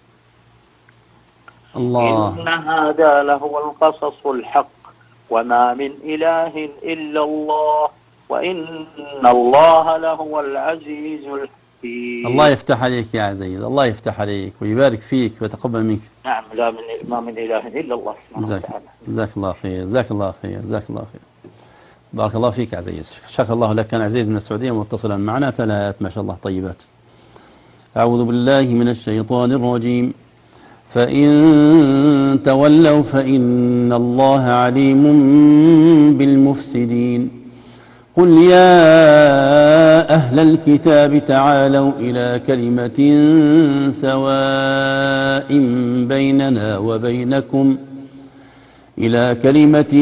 الله. إن هذا لهو القصص الحق وما من إله إلا الله وإن الله لهو العزيز الحكيم. الله يفتح عليك يا عزيز. الله يفتح عليك ويبارك فيك ويتقبل منك. نعم لا من ما من إله إلا الله سبحانه وتعالى. جزاك الله خير. جزاك الله خير. جزاك الله خير. بارك الله فيك عزيز. شكر الله لك. كان عزيز من السعودية متصلا معنا. ثلاث ما شاء الله طيبات. أعوذ بالله من الشيطان الرجيم. فإن تولوا فإن الله عليم بالمفسدين. قل يا أهل الكتاب تعالوا إلى كلمة سواء بيننا وبينكم إلى كلمة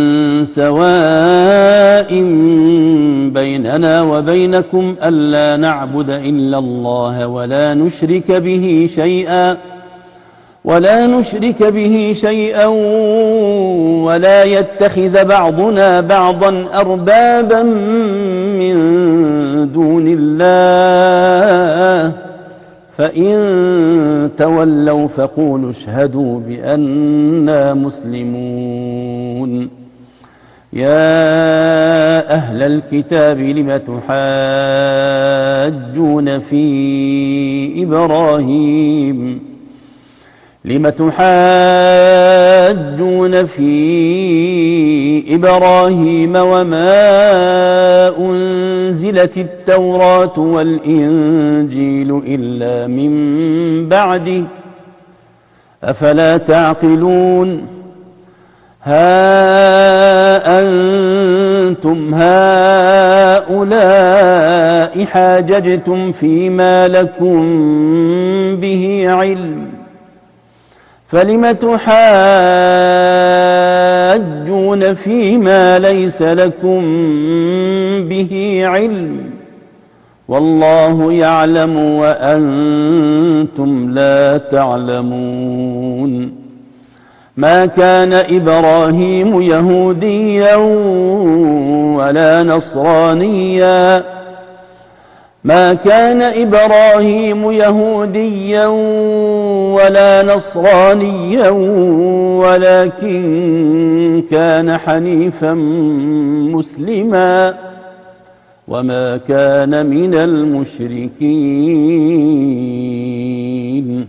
سواء بيننا وبينكم ألا نعبد إلا الله ولا نشرك به شيئا ولا نشرك به شيئا ولا يتخذ بعضنا بعضا أربابا من دون الله فإن تولوا فقولوا اشهدوا بأننا مسلمون. يا أهل الكتاب لم تحاجون في إبراهيم لم تحاجون في إبراهيم وما أنزلت التوراة والإنجيل إلا من بعده أفلا تعقلون. ها أنتم هؤلاء حاججتم فيما لكم به علم فلم تحاجون فيما ليس لكم به علم والله يعلم وأنتم لا تعلمون ما كان إبراهيم يهوديا ولا نصرانيا ما كان إبراهيم يهوديا ولا نصرانيا ولكن كان حنيفا مسلما وما كان من المشركين.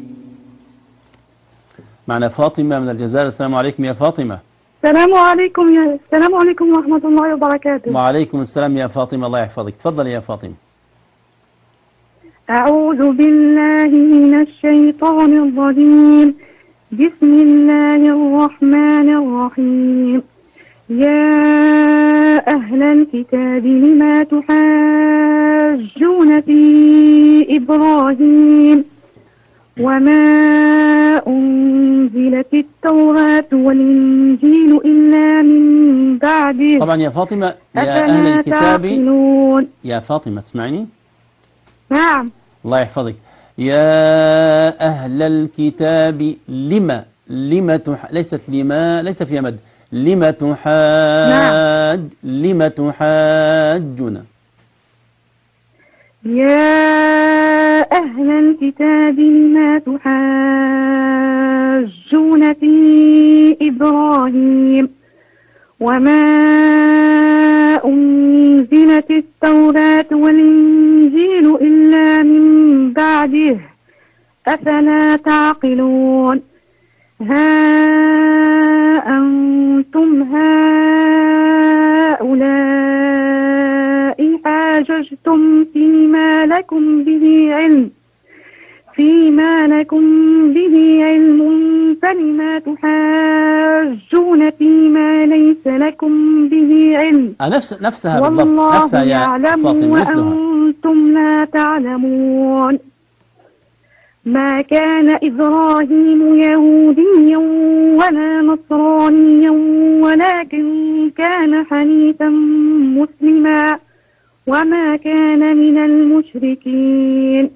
معنا فاطمة من الجزائر. السلام عليكم يا فاطمة. السلام عليكم يا السلام عليكم ورحمة الله وبركاته. وعليكم السلام يا فاطمة، الله يحفظك. تفضل يا فاطمة. أعوذ بالله من الشيطان الرجيم. بسم الله الرحمن الرحيم. يا أهل الكتاب لما تحاجون في إبراهيم وما أنزلت التوراة والإنجيل إلا من بعده. طبعا يا فاطمة يا أهل الكتاب تعقلون. يا فاطمة تسمعني؟ نعم. الله يحفظك. يا أهل الكتاب لما لما تح... ليست لما ليس فيها مد. لما تحاج نعم. لما تحاجون. يا أهل الكتاب لما تحاجون في إبراهيم وما أنزلت التوراة والإنجيل إلا من بعده أفلا تعقلون. ها أنتم هؤلاء حاججتم فيما لكم به علم فيما لكم به علم فلما تحاجون فيما ليس لكم به علم. نفس نفسها والله نفسها يا يعلم فاطمة وأنتم لا تعلمون. ما كان إبراهيم يهوديا ولا نصرانيا ولكن كان حنيفا مسلما وما كان من المشركين.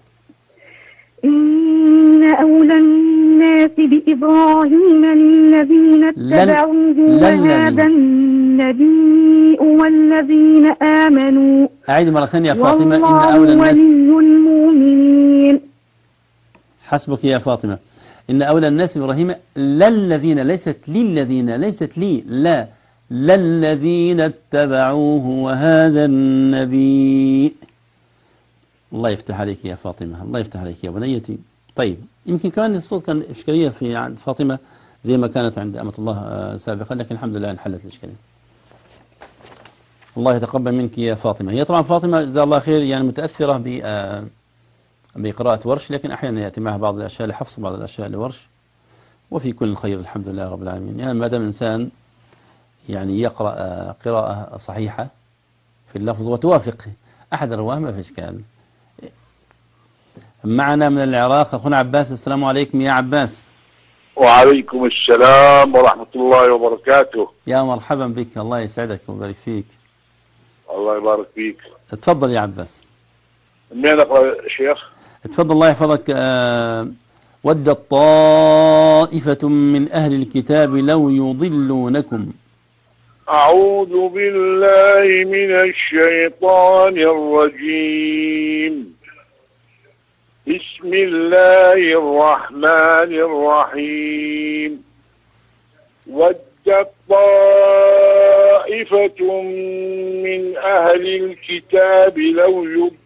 إن أولى الناس بإبراهيم للذين اتبعوه وهذا النبي والذين آمنوا. أعيد مرة ثانية يا فاطمة. إن أولى الناس ولي المؤمنين. حسبك يا فاطمة. إن أولى الناس بإبراهيم للذين ليست للذين ليست لي لا للذين اتبعوه وهذا النبي. الله يفتح عليك يا فاطمة، الله يفتح عليك يا بنيتي. طيب يمكن كمان الصوت كان إشكالية في عند فاطمة زي ما كانت عند أمة الله سابقا، لكن الحمد لله انحلت الإشكالية. الله يتقبل منك يا فاطمة. هي طبعا فاطمة جزاها الله خير يعني متأثرة ب بقراءة ورش، لكن أحيانا يأتي معها بعض الأشياء لحفظ بعض الأشياء لورش، وفي كل خير الحمد لله رب العالمين. يعني ما دام الإنسان يعني يقرأ قراءة صحيحة في اللفظ وتوافق أحد الرواه ما في إشكال. معنا من العراق أخونا عباس. السلام عليكم يا عباس. وعليكم السلام ورحمة الله وبركاته. يا مرحبا بك، الله يسعدك ويبارك فيك. الله يبارك فيك. تفضل يا عباس. من أقرأ شيخ؟ تفضل الله يحفظك. أه ودت طائفة من أهل الكتاب لو يضلونكم. أعوذ بالله من الشيطان الرجيم. بسم الله الرحمن الرحيم. ودت طائفة من أهل الكتاب لو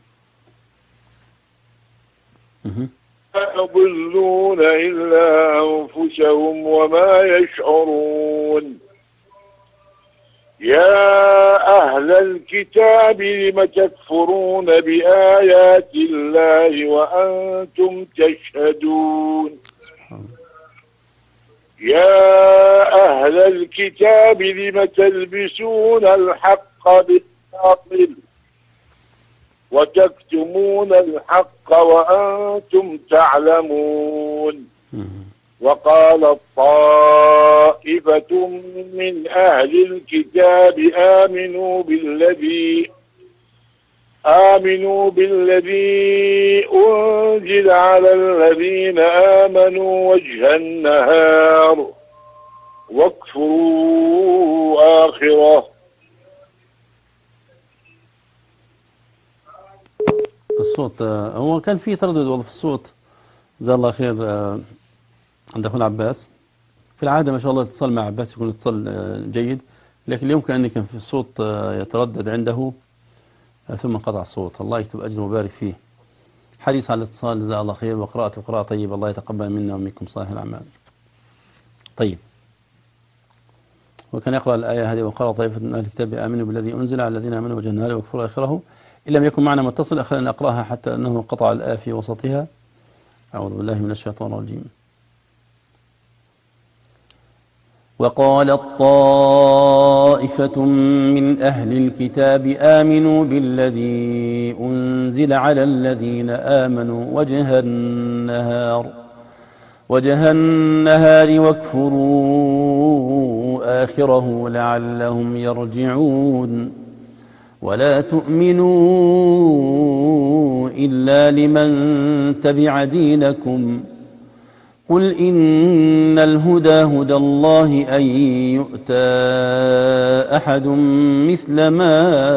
يضلون إلا أنفسهم وما يشعرون. يا أهل الكتاب لم تكفرون بآيات الله وأنتم تشهدون. يا أهل الكتاب لم تلبسون الحق بالباطل وتكتمون الحق وأنتم تعلمون. وقال طائفة من أهل الكتاب آمنوا بالذي آمنوا بالذي أنزل على الذين آمنوا وجه النهار واكفروا آخره. الصوت هو كان في تردد والله في الصوت. جزاه الله خير عند أخونا عباس. في العادة ما شاء الله اتصال مع عباس يكون اتصال جيد، لكن اليوم كأن كان في الصوت يتردد عنده ثم قطع الصوت. الله يكتب أجر وبارك فيه. حريص على الاتصال جزاه الله خير، وقراءة قراءة طيبة. الله يتقبل منا ومنكم صالح الأعمال. طيب، وكان يقرأ الآية هذه: وقال طائفة من أهل الكتاب آمنوا بالذي أنزل على الذين آمنوا وجه النهار واكفروا آخره. إن لم يكن معنا متصل خلينا نقرأها حتى أنه قطع الآية في وسطها. أعوذ بالله من الشيطان الرجيم. وقالت طائفة من أهل الكتاب آمنوا بالذي أنزل على الذين آمنوا وجه النهار وجه النهار واكفروا آخره لعلهم يرجعون. ولا تؤمنوا إلا لمن تبع دينكم. قل إن الهدى هدى الله أن يؤتى أحد مثل ما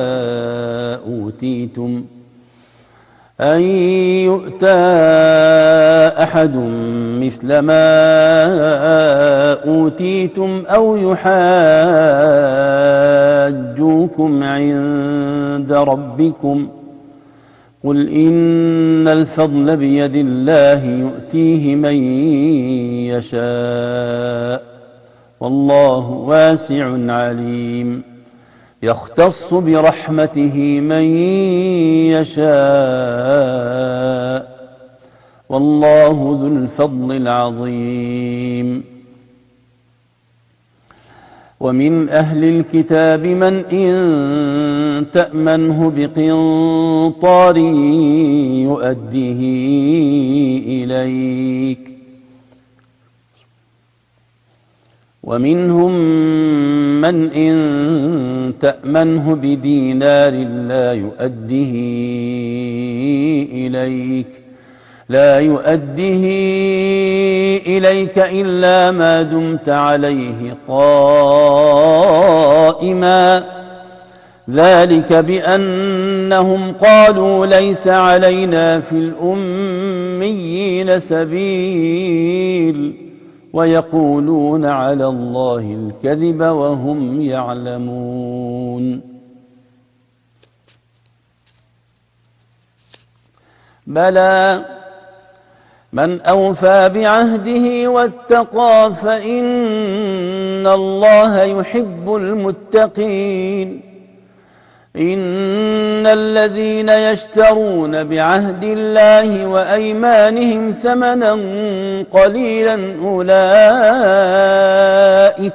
أوتيتم أن يؤتى أحد مثل ما أوتيتم أو يحاجوكم عند ربكم. قل إن الفضل بيد الله يؤتيه من يشاء والله واسع عليم. يختص برحمته من يشاء والله ذو الفضل العظيم. ومن أهل الكتاب من إن تأمنه بقنطار يؤديه إليك ومنهم من إن تأمنه بدينار لا يؤديه إليك لا يؤديه إليك إلا ما دمت عليه قائما. ذلك بأنهم قالوا ليس علينا في الأميين سبيل ويقولون على الله الكذب وهم يعلمون. بلى من أوفى بعهده واتقى فإن الله يحب المتقين. إن الذين يشترون بعهد الله وأيمانهم ثمنا قليلا أولئك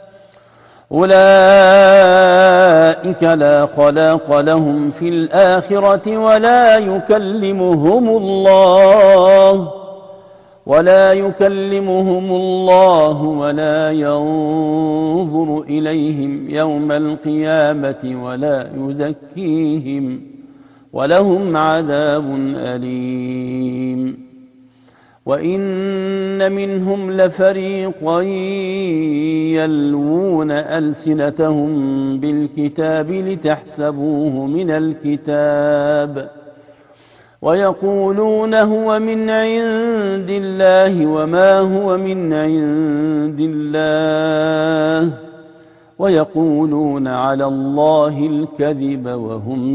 أولئك لا خلاق لهم في الآخرة ولا يكلمهم الله ولا يكلمهم الله ولا ينظر إليهم يوم القيامة ولا يزكيهم ولهم عذاب أليم. وإن منهم لفريقا يلوون ألسنتهم بالكتاب لتحسبوه من الكتاب ويقولون هو من عند الله وما هو من عند الله ويقولون على الله الكذب وهم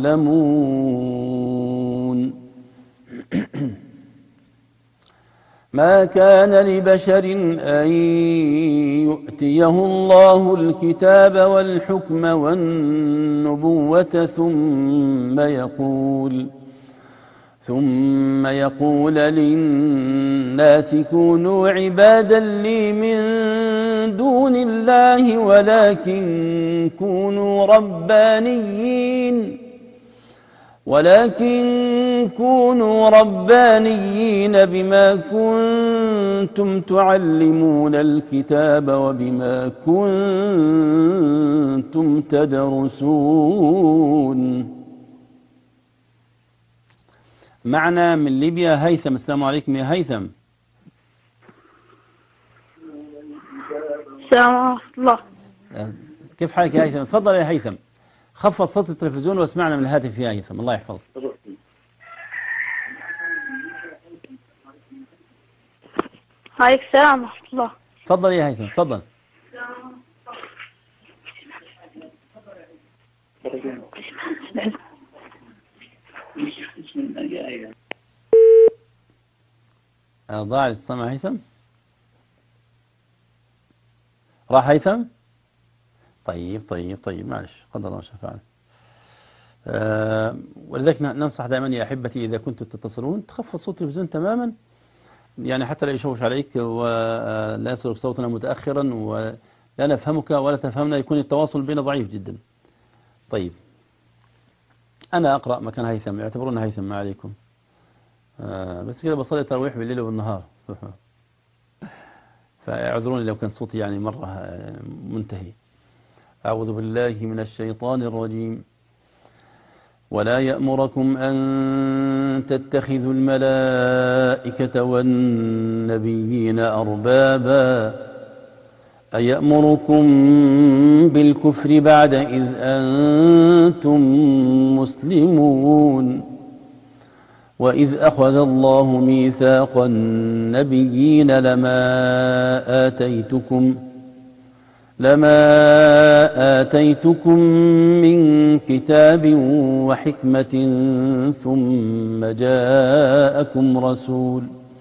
يعلمون. ما كان لبشر أن يؤتيه الله الكتاب والحكم والنبوة ثم يقول ثم يقول للناس كونوا عبادا لي من دون الله ولكن كونوا ربانيين ولكن كونوا ربانيين بما كنتم تعلمون الكتاب وبما كنتم تدرسون. معنا من ليبيا هيثم. السلام عليكم يا هيثم. السلام ورحمة الله. كيف حالك يا هيثم؟ تفضل يا هيثم، خفض صوت التلفزيون واسمعنا من الهاتف يا هيثم. الله يحفظك. عليك السلام ورحمة الله. تفضل يا هيثم تفضل. ضاع الاتصال مع هيثم. راح هيثم. طيب طيب طيب معلش قدر الله ما شاء فعل. أه ولذلك ننصح دائما يا أحبتي إذا كنتم تتصلون تخفض صوت التلفزيون تماما، يعني حتى لا يشوش عليك ولا يصل صوتنا متأخرا ولا نفهمك ولا تفهمنا، يكون التواصل بيننا ضعيف جدا. طيب أنا أقرأ مكان هيثم، يعتبرون هيثم ما عليكم. أه بس كده بصلي تراويح بالليل والنهار فاعذروني لو كان صوتي يعني مرة منتهي. أعوذ بالله من الشيطان الرجيم. ولا يأمركم أن تتخذوا الملائكة والنبيين أربابا أيأمركم بالكفر بعد إذ أنتم مسلمون. وإذ أخذ الله ميثاق النبيين لما آتيتكم لما آتيتكم من كتاب وحكمة ثم جاءكم رسول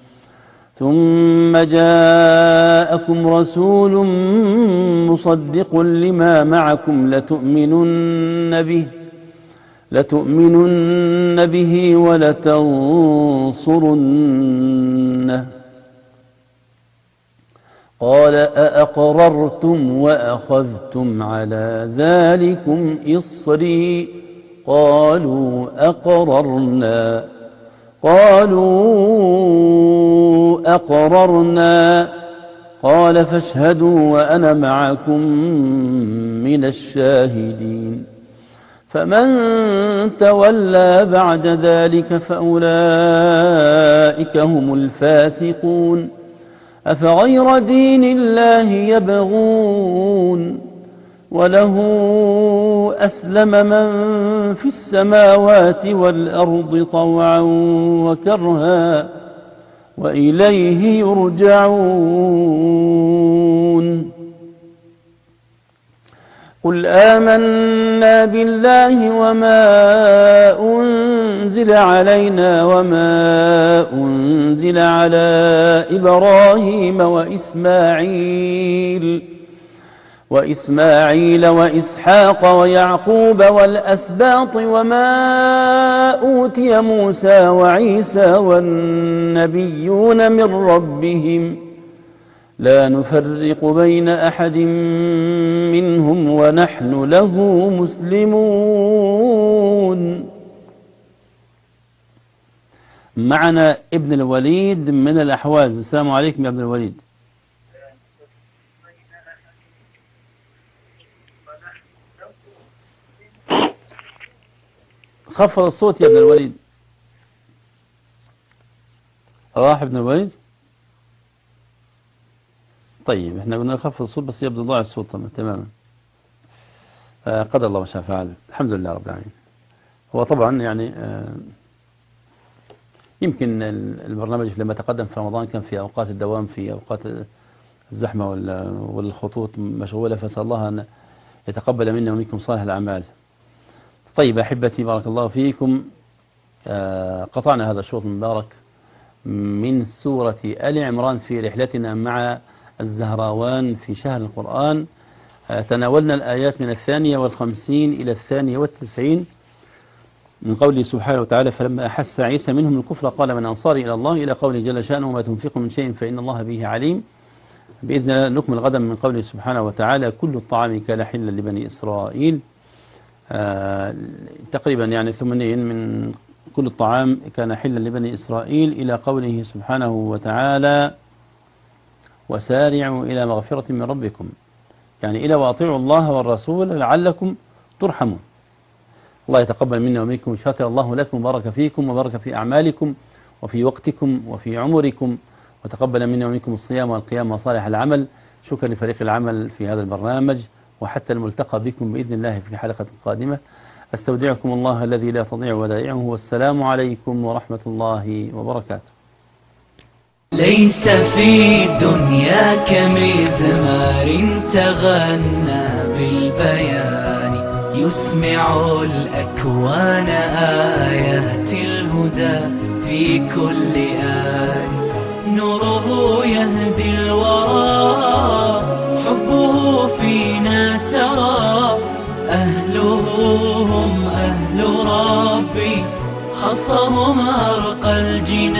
ثم جاءكم رسول مصدق لما معكم لتؤمنن به لتؤمنن به ولتنصرنه. قال أأقررتم وأخذتم على ذلكم إصري قالوا أقررنا قالوا أقررنا قال فاشهدوا وأنا معكم من الشاهدين. فمن تولى بعد ذلك فأولئك هم الفاسقون. أفغير دين الله يبغون وله أسلم من في السماوات والأرض طوعا وكرها وإليه يرجعون. قل آمنا بالله وما أنزل علينا وما أنزل على إبراهيم وإسماعيل وإسماعيل وإسحاق ويعقوب والأسباط وما أوتي موسى وعيسى والنبيون من ربهم لا نفرق بين أحد منهم ونحن له مسلمون. معنا ابن الوليد من الأحواز. السلام عليكم يا ابن الوليد. خفض الصوت يا ابن الوليد. راح ابن الوليد. طيب احنا قلنا نخفض الصوت بس يبدو ضاع الصوت تماما. قدر الله ما شاء فعل. الحمد لله رب العالمين. هو طبعا يعني يمكن البرنامج لما تقدم في رمضان كان في أوقات الدوام في أوقات الزحمة والخطوط مشغولة، فسأل الله أن يتقبل منا ومنكم صالح الأعمال. طيب أحبتي بارك الله فيكم، قطعنا هذا الشوط المبارك من سورة آل عمران في رحلتنا مع الزهراوان في شهر القرآن. تناولنا الآيات من الثانية والخمسين إلى الثانية والتسعين من قوله سبحانه وتعالى فلما أحس عيسى منهم الكفر قال من أنصاري إلى الله إلى قوله جل شأنه وما تنفقوا من شيء فإن الله به عليم. بإذن الله نكمل غدا من قوله سبحانه وتعالى كل الطعام كان حلا لبني إسرائيل. آه تقريبا يعني ثمانين من كل الطعام كان حلا لبني إسرائيل إلى قوله سبحانه وتعالى وسارعوا إلى مغفرة من ربكم، يعني إلى وأطيعوا الله والرسول لعلكم ترحمون. الله يتقبل منا ومنكم، شكر الله لكم وبارك فيكم وبارك في أعمالكم وفي وقتكم وفي عمركم، وتقبل منا ومنكم الصيام والقيام وصالح العمل. شكرا لفريق العمل في هذا البرنامج، وحتى الملتقى بكم بإذن الله في حلقة قادمة. أستودعكم الله الذي لا تضيع ودائعه، والسلام عليكم ورحمة الله وبركاته. ليس في الدنيا كمزمار تغنى بالبيان يسمع الأكوان آيات الهدى في كل آن. نوره يهدي الورى حبه فينا سرى، أهله هم أهل ربي خصهم أرقى الجنان.